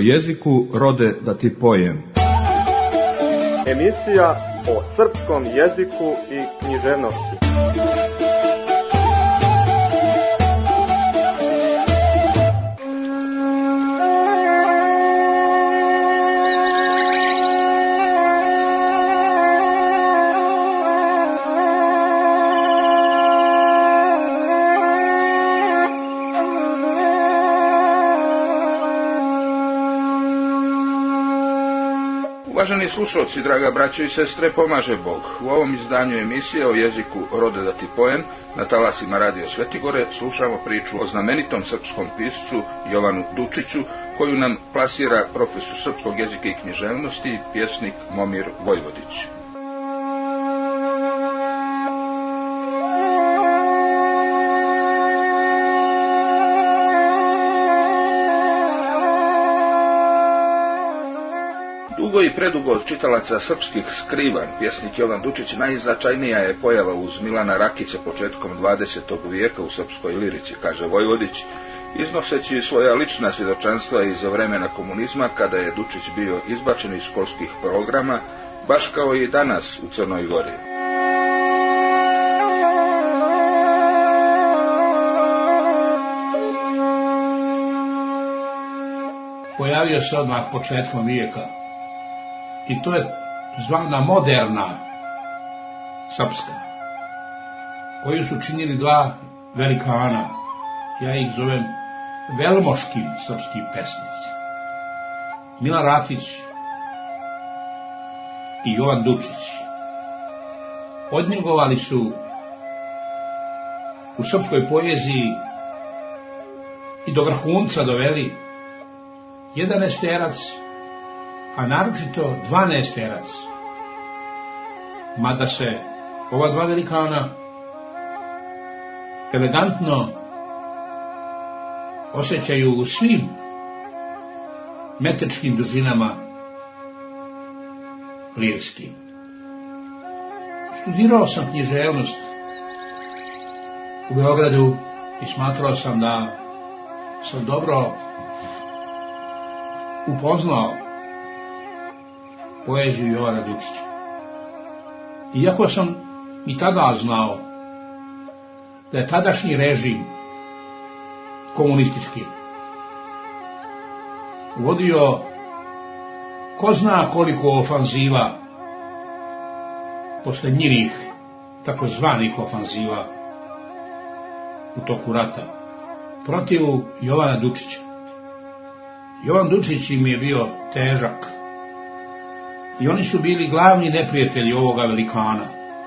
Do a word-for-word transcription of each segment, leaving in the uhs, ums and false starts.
jeziku rode da ti pojem. Emisija o srpskom jeziku i književnosti. Uvaženi slušalci, draga braćo i sestre, pomaže Bog. U ovom izdanju emisije o jeziku rode da ti pojem na talasima Radio Svetigore slušamo priču o znamenitom srpskom piscu Jovanu Dučiću, koju nam plasira profesor srpskog jezika i književnosti, pjesnik Momir Vojvodić. Dugo i predugo od čitalaca srpskih skrivan, pjesnik Jovan Dučić najznačajnija je pojava uz Milana Rakića početkom dvadesetog vijeka u srpskoj lirici, kaže Vojvodić, iznoseći svoja lična svjedočanstva iz vremena komunizma, kada je Dučić bio izbačen iz školskih programa, baš kao i danas u Crnoj Gori. Pojavio se odmah početkom vijeka. I to je zvana moderna srpska, koju su činili dva velikana, ja ih zovem velmoški srpski pesnici, Milan Rakić i Jovan Dučić. Odnjegovali su u srpskoj poeziji i do vrhunca doveli jedanaesterac, a naročito dvanaesterac, mada se ova dva velikana elegantno osjećaju u svim metričkim dužinama lirskim. Studirao sam književnost u Beogradu i smatrao sam da sam dobro upoznao poeziju Jovana Dučića. Iako sam i tada znao da je tadašnji režim komunistički vodio ko zna koliko ofanziva posle njinih takozvanih ofanziva u toku rata protiv Jovana Dučića. Jovan Dučić im je bio težak i oni su bili glavni neprijatelji ovoga velikana.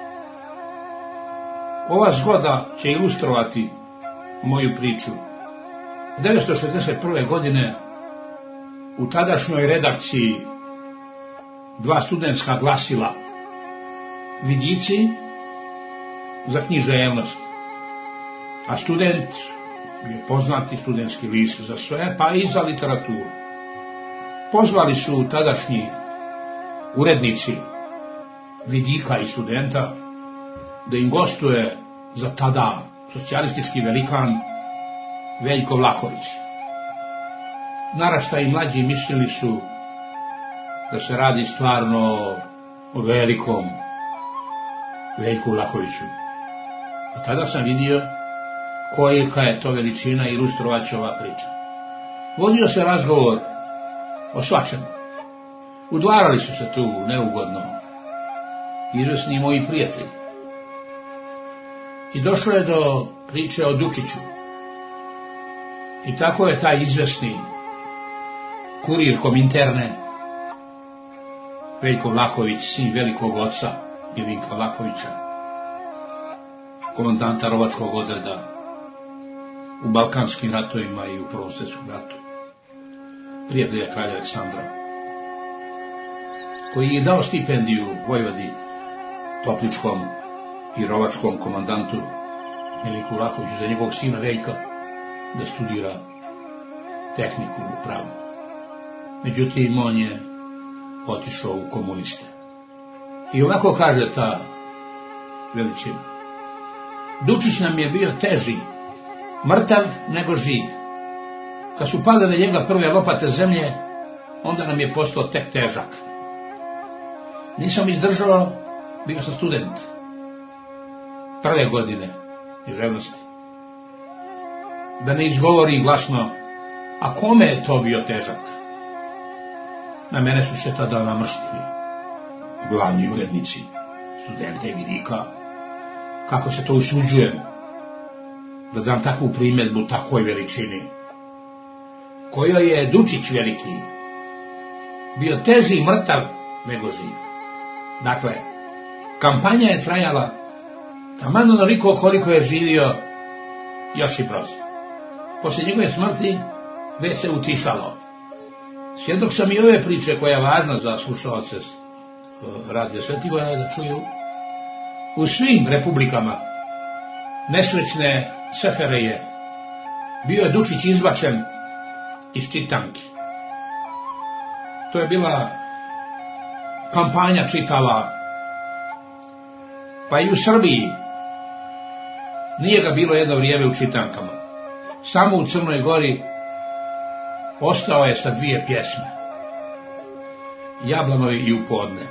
Ova zgoda će ilustrovati moju priču. devetsto šezdeset prve. godine u tadašnjoj redakciji dva studentska glasila, Vidici za književnost, a student je poznati studentski list za sve, pa i za literaturu. Pozvali su tadašnji urednici Vidika i studenta da im gostuje za tada socijalistički velikan Veljko Vlahović. Naraštaji mlađi mislili su da se radi stvarno o velikom Veljku Vlahoviću. A tada sam vidio kolika je to veličina i ilustrovat će ova priča. Vodio se razgovor o svačemu. Udvarali su se tu neugodno izvesni moji prijatelji. I došlo je do priče o Dučiću. I tako je taj izvesni kurir Kominterne, Veljko Vlahović, sin velikog oca Milinka Vlahovića, komandanta rovačkog odreda u Balkanskim ratovima i u Prvom svjetskom ratu, prijatelja kralja Aleksandra, koji je dao stipendiju Vojvodi Topličkom i rovačkom komandantu Milinku Vlahoviću za njegovog sina Veljka da studira tehniku u pravu. Međutim, on je otišao u komuniste. I ovako kaže ta veličina: Dučić nam je bio teži, mrtav nego živ. Kad su pale na njega prve lopate zemlje, onda nam je postao tek težak. Nisam izdržao, bio sam student prve godine književnosti. Da ne izgovori glasno, a kome je to bio težak? Na mene su se tada namrštili glavni urednici, studente vidika, kako se to usuđujem da dam takvu primjedbu takvoj veličini, kojoj je Dučić veliki bio teži mrtav nego živ. Dakle, kampanja je trajala taman onoliko koliko je živio Josip Broz. Poslije njegove smrti već se utišalo. Svjedok sam i ove priče koja je važna za slušalce Radio Svetigora da čuju. U svim republikama nesrećne Sefereje bio je Dučić izbačen iz čitanki. To je bila kampanja čitava, pa i u Srbiji nije ga bilo jedno vrijeme u čitankama. Samo u Crnoj Gori ostao je sa dvije pjesme, Jablanovi i U podne.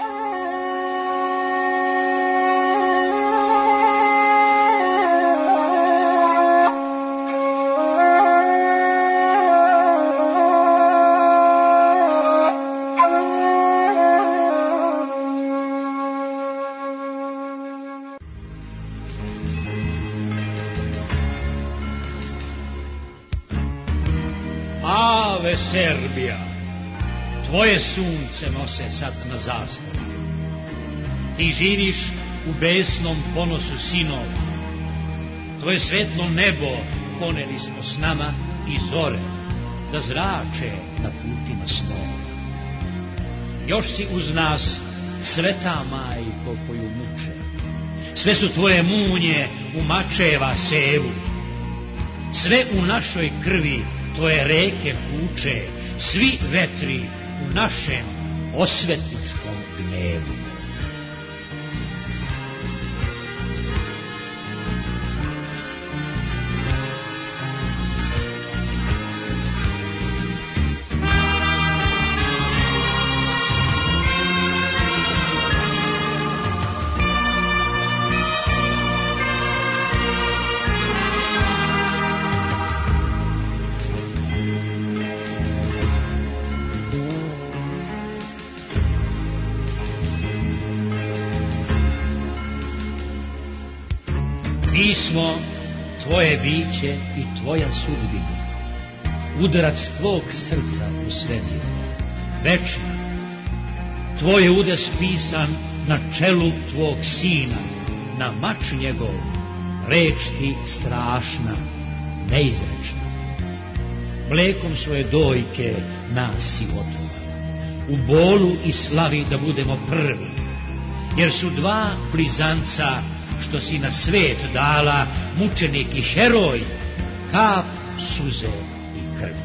Serbija, tvoje sunce nose sad na zastavi. Ti živiš u besnom ponosu sinova. Tvoje svetlo nebo poneli smo s nama i zore, da zrače na putima snova. Još si uz nas, sveta majko koju muče. Sve su tvoje munje u mačeva sevu. Sve u našoj krvi tvoje reke puče, svi vetri u našem osvetničkom gnevu. Mi smo tvoje biće i tvoja sudbina, udarac tvog srca u svemir, večna. Tvoj je udes pisan na čelu tvog sina, na mač njegov, reč ti strašna, neizrečna. Mlekom svoje dojke nas si otrovala, u bolu i slavi da budemo prvi, jer su dva blizanca što si na svet dala, mučenik i heroj, kap suze i krvi.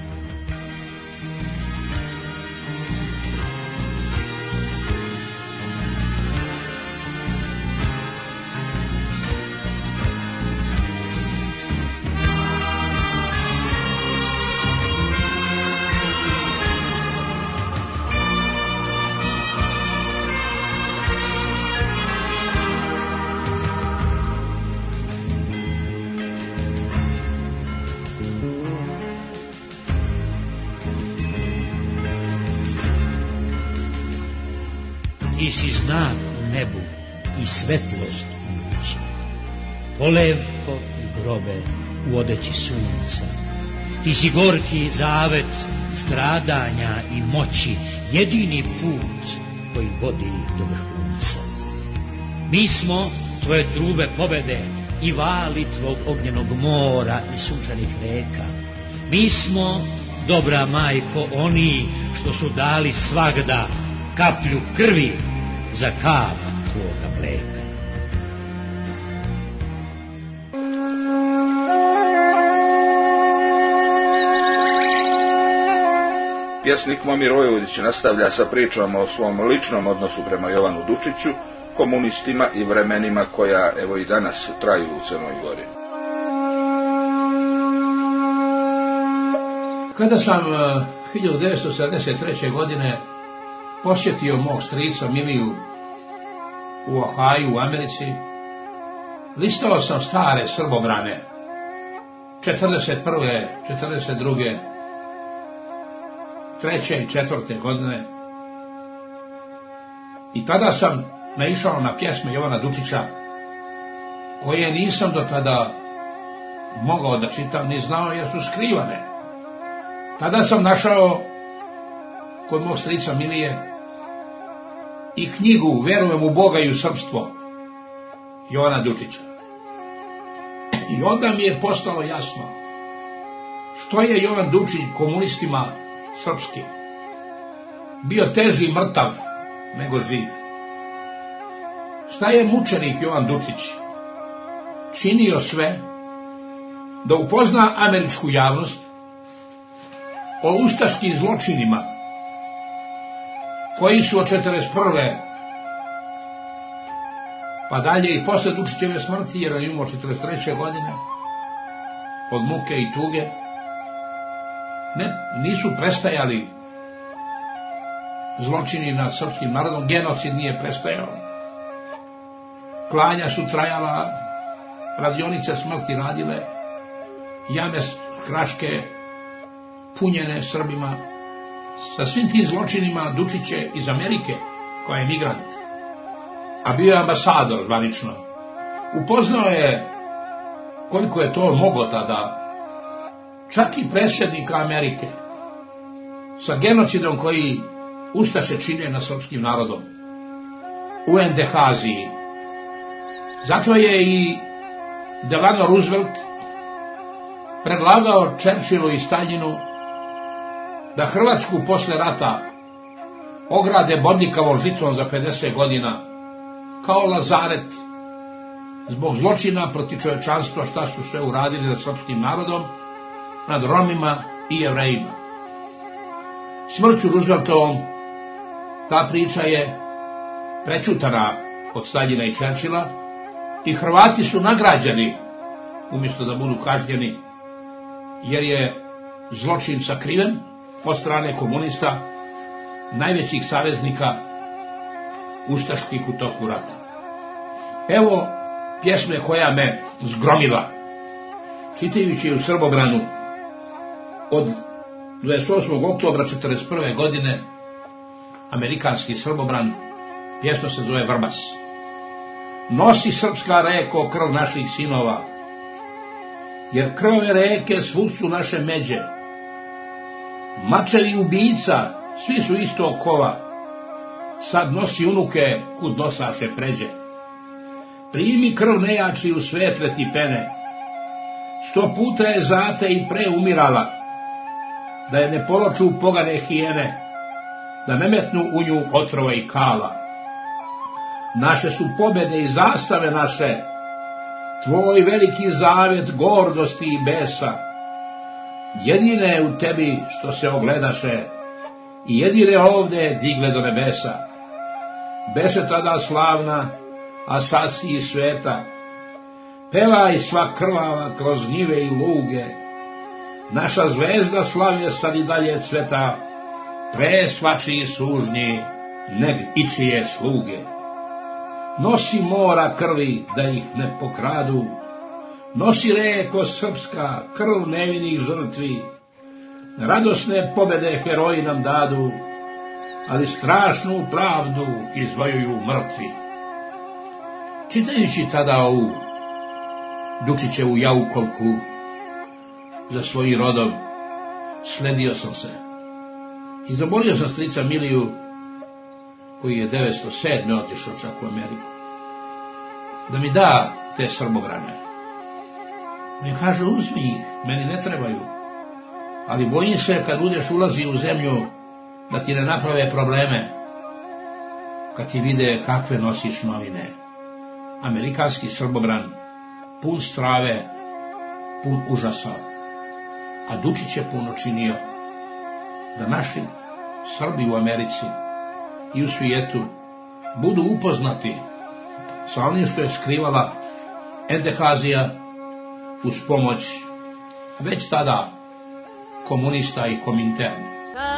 Ti si znak u nebu i svetlost u noći, kolevko i grobe u odeći sunca. Ti si gorki zavet stradanja i moći, jedini put koji vodi do vrhunca. Mi smo tvoje trube pobede i vali tvog ognjenog mora i sunčanih reka. Mi smo, dobra majko, oni što su dali svagda kaplju krvi za kap tvoga mleka. Pjesnik Momir Vojvodić nastavlja sa pričama o svom ličnom odnosu prema Jovanu Dučiću, komunistima i vremenima koja evo i danas traju u Crnoj Gori. Kada sam hiljadu devetsto sedamdeset treće. godine posjetio mog strica Miliju u Ohaju u Americi. Listao sam stare srbobrane četrdeset prve, četrdeset druge, treće i četvrte godine. I tada sam naišao na pjesme Jovana Dučića, koje nisam do tada mogao da čitam, ni znao jer su skrivane. Tada sam našao kod mog strica Milije i knjigu Verujem u Boga i u srpstvo Jovana Dučića. I onda mi je postalo jasno što je Jovan Dučić komunistima srpski bio teži mrtav nego živ. Šta je mučenik Jovan Dučić činio sve da upozna američku javnost o ustaškim zločinima koji su od četrdeset prve pa dalje i posle Dučićeve smrti, jer on je umro četrdeset treće. godine od muke i tuge, ne, nisu prestajali zločini nad srpskim narodom, genocid nije prestajao, klanja su trajala, radionice smrti radile, jame kraške punjene Srbima. Sa svim tim zločinima Dučić je iz Amerike, koja je migrant, a bio je ambasador zvanično, upoznao je koliko je to moglo tada, čak i predsjednika Amerike, sa genocidom koji ustaše čine na srpskim narodom u Endehaziji. Zato je i Delano Roosevelt predlagao Churchillu i Staljinu da Hrvatsku posle rata ograde bodljikavom žicom za pedeset godina, kao Lazaret, zbog zločina protiv čovječanstva šta su sve uradili nad srpskim narodom, nad Romima i Jevrejima. Smrću Rooseveltovom ta priča je prečutana od Staljina i Churchilla i Hrvati su nagrađeni umjesto da budu kažnjeni, jer je zločin sakriven od strane komunista, najvećih saveznika ustaških u toku rata. Evo pjesme koja me zgromila, čitajući u Srbobranu od dvadeset osmog oktobra četrdeset prve. godine, amerikanski Srbobran, pjesma se zove Vrbas. Nosi srpska reko krv naših sinova, jer krvave reke svud su naše međe. Mačevi ubica, svi su isto kova, sad nosi unuke kud nosaše pređe. Primi krv nejači u svetle ti pene, sto puta je zate i pre umirala, da je ne poloču pogane hijene, da ne metnu u nju otrova i kala. Naše su pobjede i zastave naše, tvoj veliki zavet gordosti i besa, jedine u tebi što se ogledaše i jedine ovde digle do nebesa. Beše tada slavna, a sad si i sveta, pevaj sva krvava kroz njive i luge, naša zvezda slave sad i dalje cveta, pre svačiji sužnji neg ičije sluge. Nosi mora krvi da ih ne pokradu, nosi reko srpska krv nevinih žrtvi, radosne pobede heroji nam dadu, ali strašnu pravdu izvojuju mrtvi. Čitajući tada ovu Dučićevu jaukovku za svojim rodom, sledio sam se i zamolio sam strica Miliju, koji je devetsto sedme. otišao čak u Ameriku, da mi da te srbobrane. Mi kaže, uzmi ih, meni ne trebaju, ali bojim se kad budeš ulazi u zemlju da ti ne naprave probleme, kad ti vide kakve nosiš novine. Amerikanski srbobran, pun strave, pun užasa, a Dučić je puno činio da naši Srbi u Americi i u svijetu budu upoznati sa onim što je skrivala Endehazija uz pomoć već tada komunista i Komintern.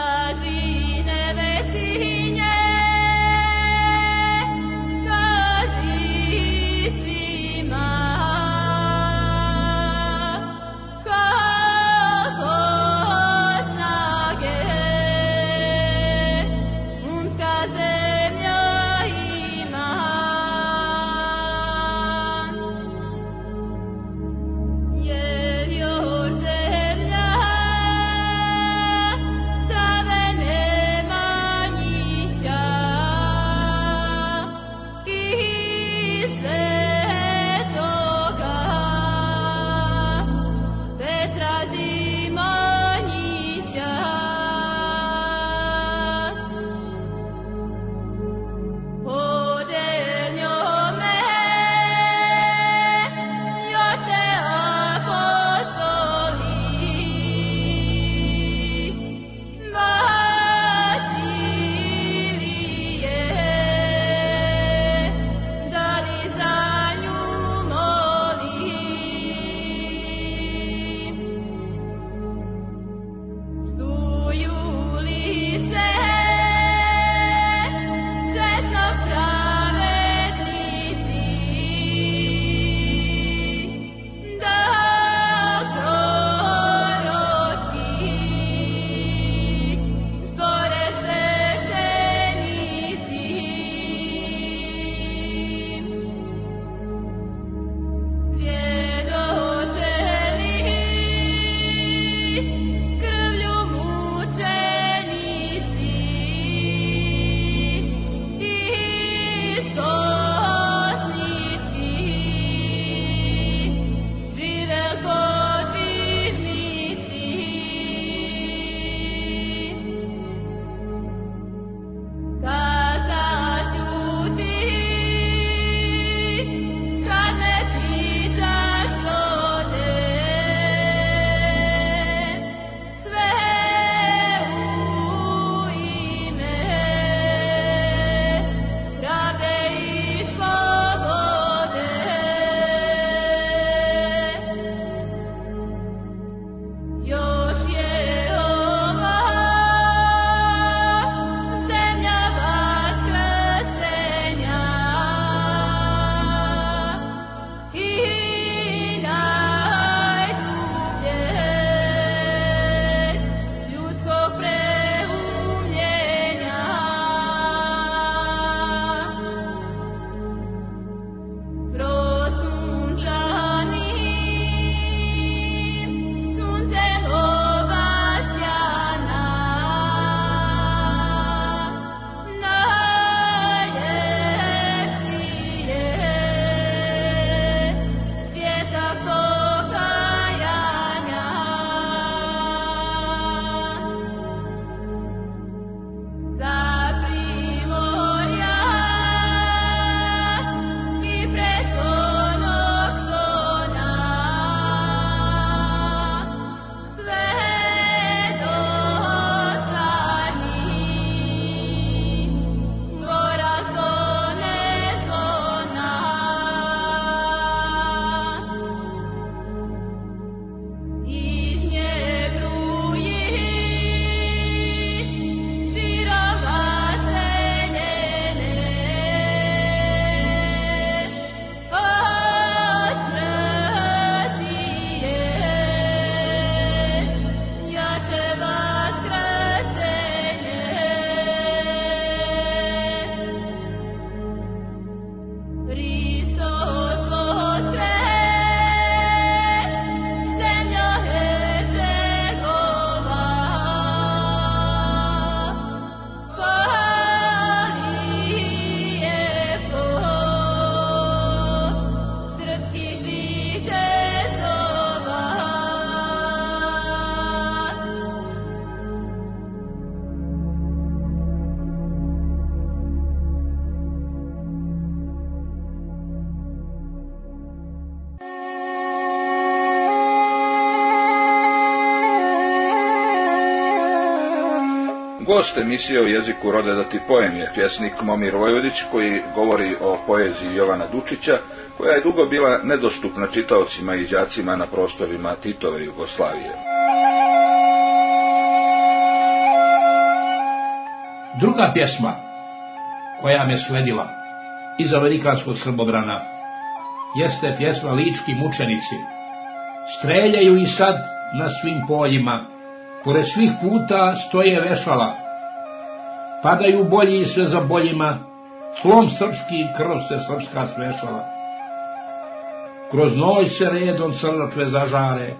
Gost emisije o jeziku rode da ti pojem je pjesnik Momir Vojvodić, koji govori o poeziji Jovana Dučića, koja je dugo bila nedostupna čitaocima i đacima na prostorima Titove Jugoslavije. Druga pjesma koja me sledila iz amerikanskog srbobrana jeste pjesma Lički mučenici. Streljaju i sad na svim poljima, pored svih puta stoje vešala, padaju bolji sve za boljima, tlom srpski krv se srpska smešala. Kroz noć se redom crkve zažare,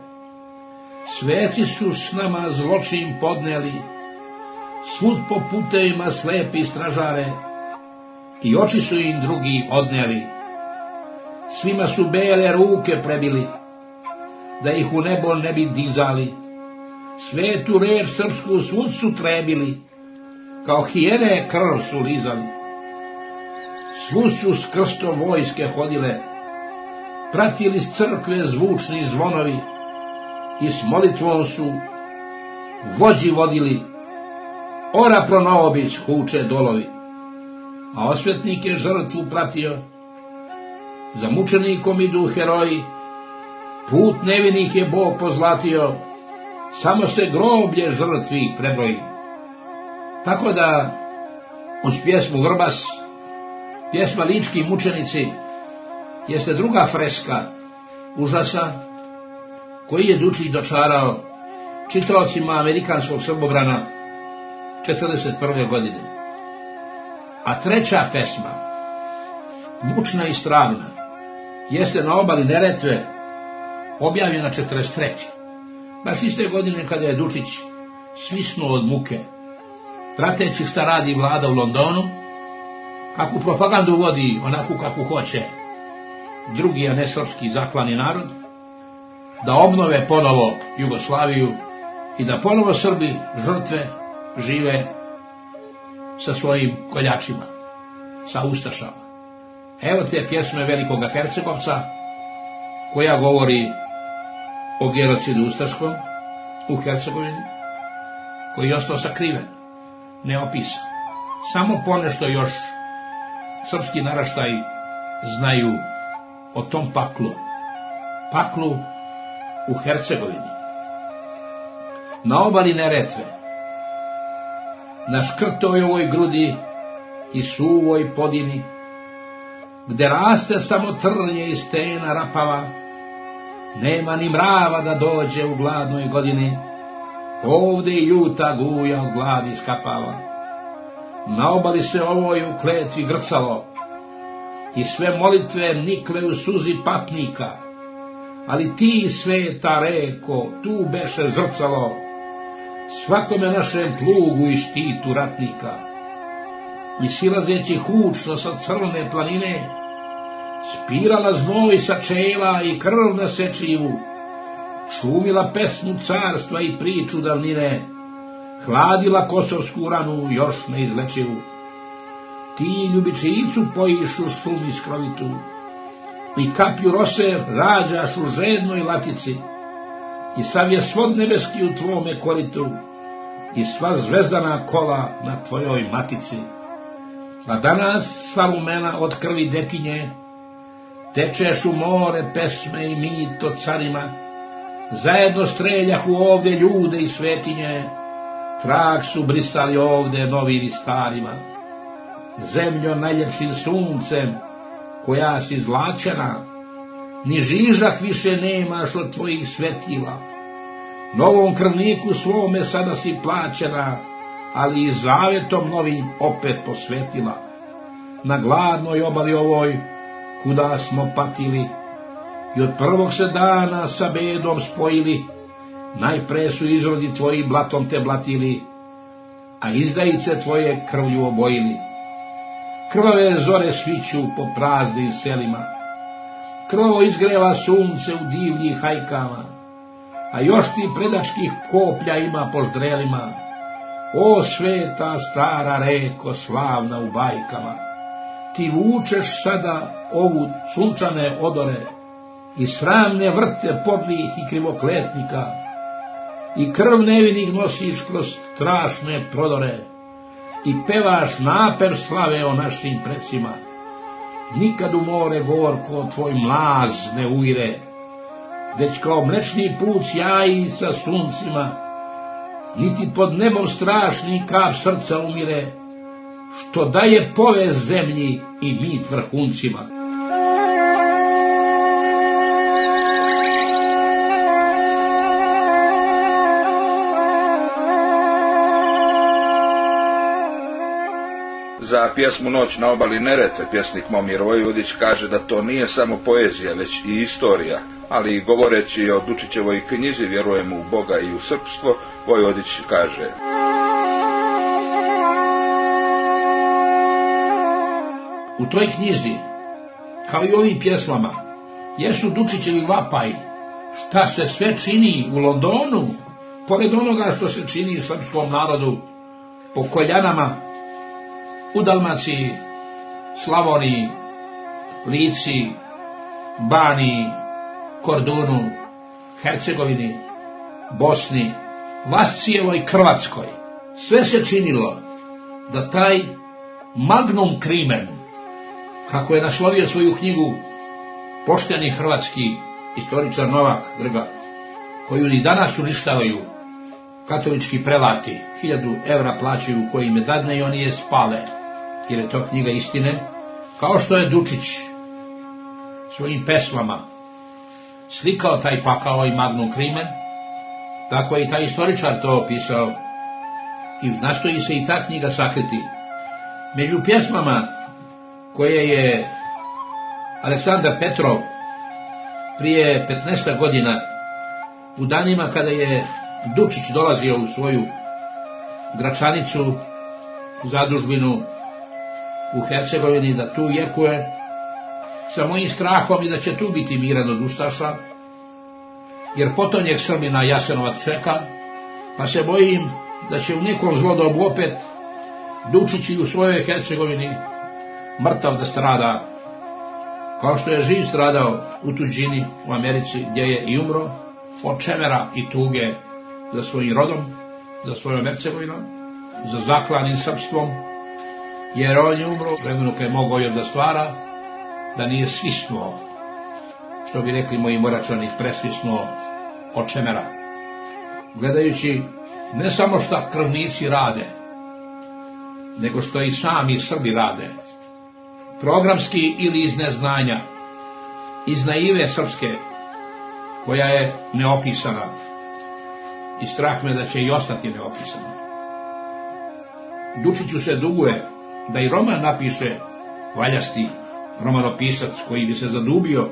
sveci su s nama zločin podneli, svud po putevima slepi stražare, i oči su im drugi odneli. Svima su bele ruke prebili, da ih u nebo ne bi dizali, svetu reč srpsku svud su trebili, kao hijene krv su lizali. Svud su s krstom vojske hodile, pratili s crkve zvučni zvonovi i s molitvom su vođi vodili, ora pronobić huče dolovi. A osvetnik je žrtvu pratio, za mučenikom idu heroji, put nevinih je Bog pozlatio, samo se groblje žrtvi prebroji. Tako da uz pjesmu Vrbas, pjesma Lički mučenici jeste druga freska užasa koji je Dučić dočarao čitaocima amerikanskog srbobrana četrdeset prve godine. A treća pesma, mučna i stravna, jeste Na obali Neretve, objavljena četrdeset treće. Baš iste godine kada je Dučić svisnuo od muke, prateći šta radi vlada u Londonu, kakvu propagandu vodi onakvu kakvu hoće drugi, a ne srpski zaklani narod, da obnove ponovo Jugoslaviju i da ponovo Srbi, žrtve, žive sa svojim koljačima, sa ustašama. Evo te pjesme velikoga Hercegovca, koja govori o genocidu ustaškom u Hercegovini, koji je ostao sakriven, neopisan. Samo ponešto još srpski naraštaj znaju o tom paklu, paklu u Hercegovini. Na obali Neretve, na škrtovoj grudi i suvoj podini, gde raste samo trnje i stena rapava, nema ni mrava da dođe u gladnoj godini, ovde i ljuta guja od gladi skapava. Na obali se ovoj u kletvi grcalo, i sve molitve nikle u suzi patnika, ali ti sveta reko, tu beše zrcalo, svakome našem plugu i štitu ratnika. I silazeći hučno sa crne planine, spirala znoj sa čela i krv na sečiju, šumila pesmu carstva i priču davnine, hladila kosovsku ranu još neizlečivu. Ti ljubičicu pojišu šumi skrovitu, i kapju rose rađaš u žednoj latici, i sav je svod nebeski u tvome koritu, i sva zvezdana kola na tvojoj matici. A danas sva lumena od krvi detinje, tečeš u more pesme i mit o carima, zajedno streljahu ovde ljude i svetinje, trag su brisali ovde novim i starima. Zemljo najljepšim suncem, koja si zlačena, ni žižak više nemaš od tvojih svetila. Novom krvniku svome sada si plaćena, ali i zavetom novim opet posvetila. Na gladnoj obali ovoj, kuda smo patili, i od prvog se dana sa bedom spojili, najpre su izrodi tvoji blatom te blatili, a izdajice tvoje krvlju obojili. Krvave zore sviću po praznim selima, krvavo izgreva sunce u divljih hajkama, a još ti predačkih koplja ima po ždrelima. O sveta stara reko, slavna u bajkama, ti vučeš sada ovu sunčane odore i sramne vrte podlih i krivokletnika. i krv nevinih nosiš kroz strašne prodore i pevaš napev slave o našim precima. Nikad u more gorko tvoj mlaz ne uvire, već kao mlečni put sjaji sa suncima, niti pod nebom strašni kap srca umire, što daje povez zemlji i mit vrhuncima. Za pjesmu Noć na obali Neretve pjesnik Momir Vojvodić kaže da to nije samo poezija, već i istorija, ali govoreći o Dučićevoj knjizi Vjerujemo u Boga i u srpstvo, Vojvodić kaže: u toj knjizi, kao i ovim pjesmama, jesu Dučićevi vapaji, šta se sve čini u Londonu, pored onoga što se čini srpskom narodu po koljanama, u Dalmaciji, Slavoniji, Lici, Baniji, Kordunu, Hercegovini, Bosni, Vascijevoj, Hrvatskoj. Sve se činilo da taj magnum crimen, kako je naslovio svoju knjigu pošteni hrvatski istoričar Novak Grga, koju i danas uništavaju katolički prelati, hiljadu evra plaćaju koji im je dadne i oni je spale, jer je to knjiga istine, kao što je Dučić svojim pesmama slikao taj pakao i magnum crimen, tako je i taj istoričar to opisao i nastoji se i ta knjiga sakriti. Među pjesmama koje je Aleksandar Petrov prije petnaest godina, u danima kada je Dučić dolazio u svoju Gračanicu, zadužbinu u Hercegovini, da tu jekuje sa mojim strahom i da će tu biti miran od ustaša, jer potonjeg Srbina Jasenovac čeka, pa se bojim da će u nekom zlodobu opet Dučić i u svojoj Hercegovini mrtav da strada, kao što je živ stradao u tuđini u Americi, gdje je i umro od čemera i tuge za svojim rodom, za svojom Hercegovinom, za zaklanim srpstvom, jer on je umro u vremenu kad je mogao još da stvara, da nije svisnuo, što bi rekli moji Moračani, presvisnuo od čemera. Gledajući ne samo šta krvnici rade, nego što i sami Srbi rade, programski ili iz neznanja, iz naive srpske, koja je neopisana, i strah me da će i ostati neopisana. Dučiću se duguje da i roman napiše valjasti romanopisac koji bi se zadubio.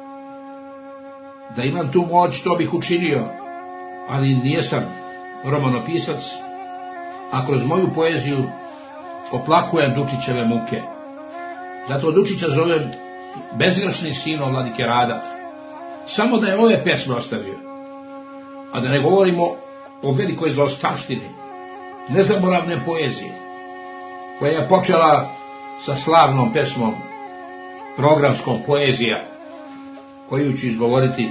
Da imam tu moć, to bih učinio, ali nijesam romanopisac, a kroz moju poeziju oplakujem Dučićeve muke. Zato Dučića zovem bezgrešni sino vladike Rada. Samo da je ove pesme ostavio, a da ne govorimo o velikoj zaostavštini nezaboravne poezije, koja je počela sa slavnom pesmom programskom poezija, koju ću izgovoriti: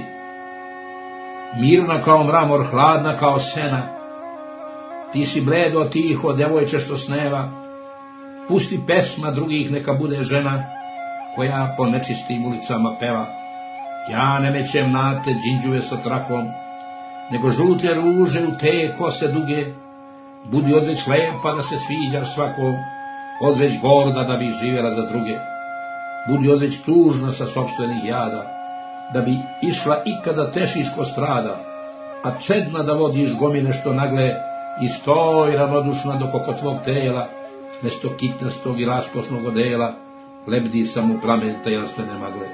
mirna kao mramor, hladna kao sena, ti si bledo tiho, devojče što sneva, pusti pesma drugih, neka bude žena, koja po nečistim ulicama peva. Ja ne mećem na te đinđuve sa trakom, nego žute ruže u te kose duge, budi odveć lepa da se sviđaš svakom, odveć gorda da bi živjela za druge, budi odveć tužna sa sopstvenih jada, da bi išla ikada tešiško strada, a čedna da vodiš gomile što nagle, i stoj ravnodušna dok oko tvog tela, mesto kitnastog i raspošnog odela, lebdi samo plamen tajanstvene magle.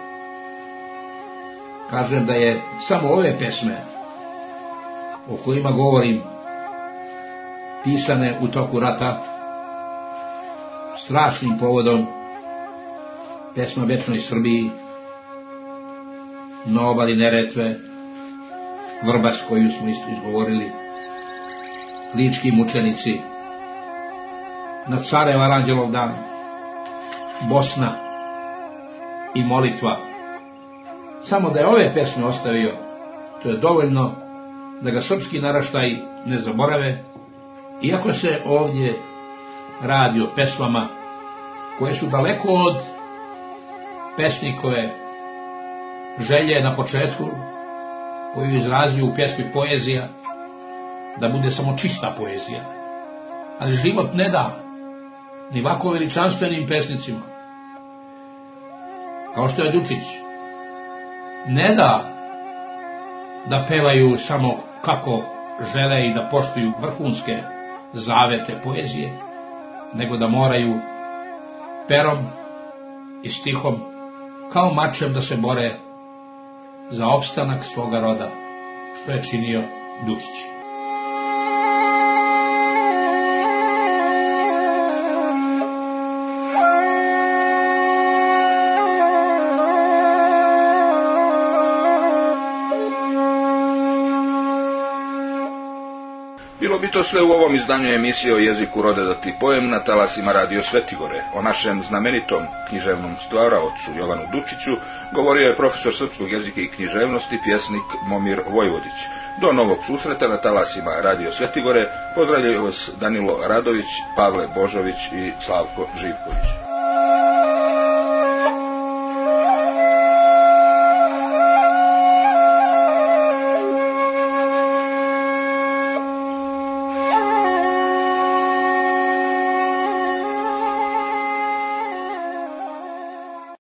Kažem da je samo ove pesme o kojima govorim pisane u toku rata strašnim povodom, pesma Večnoj Srbiji, Na obali Neretve, Vrbas koju smo isto izgovorili, Lički mučenici, Na Carev Aranđelov dan, Bosna i Molitva. Samo da je ove pesme ostavio, to je dovoljno da ga srpski naraštaj ne zaborave, iako se ovdje radi o pesmama koje su daleko od pesnikove želje na početku, koju izrazio u pjesmi Poezija, da bude samo čista poezija. Ali život ne da, ni ovako veličanstvenim pesnicima, kao što je Dučić, ne da da pevaju samo kako žele i da poštuju vrhunske zavete poezije, nego da moraju perom i stihom kao mačem da se bore za opstanak svoga roda, što je činio Dučić. Bilo bi to sve u ovom izdanju emisije o jeziku Rode da ti pojem na talasima Radio Svetigore. O našem znamenitom književnom stvaraocu Jovanu Dučiću govorio je profesor srpskog jezika i književnosti, pjesnik Momir Vojvodić. Do novog susreta na talasima Radio Svetigore pozdravljaju vas Danilo Radović, Pavle Božović i Slavko Živković.